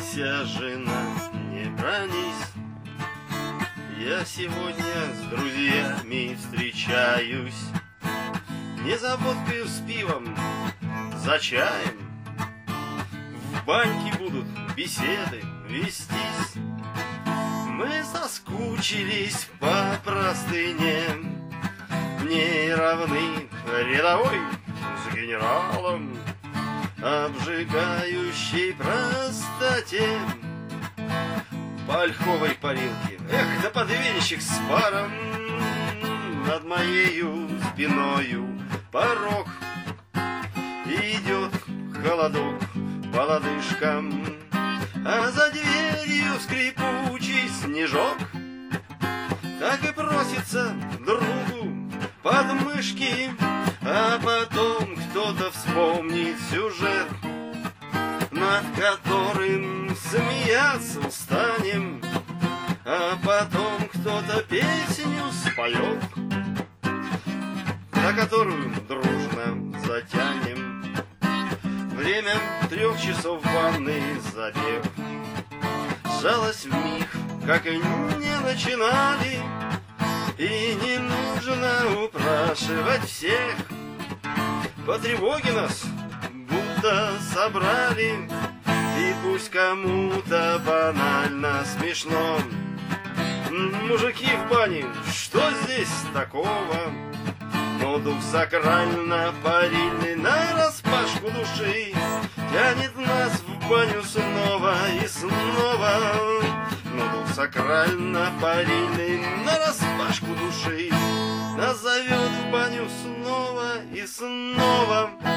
бойся, жена, не бронись. Я сегодня с друзьями встречаюсь, не за водкой с пивом, за чаем. В баньке будут беседы вестись. Мы соскучились по простыне, не равны рядовой с генералом, обжигающей простоте. По ольховой парилке, эх, да подвенщик с паром, над моею спиною порог. Идет холодок по лодыжкам, а за дверью скрипучий снежок. Так и просится другу под мышки, а потом кто-то вспомнит сюжет, над которым смеяться устанем, а потом кто-то песню споет, за которую дружно затянем. Время 3 часов ванны забег. Жалость вмиг, как и не начинали, и не нужно упрашивать всех. По тревоге нас будто собрали, и пусть кому-то банально смешно. Мужики в бане, что здесь такого? Но дух сакрально-парильный нараспашку души тянет нас в баню снова и снова. Но дух сакрально-парильный нараспашку души нас зовет в баню снова и снова.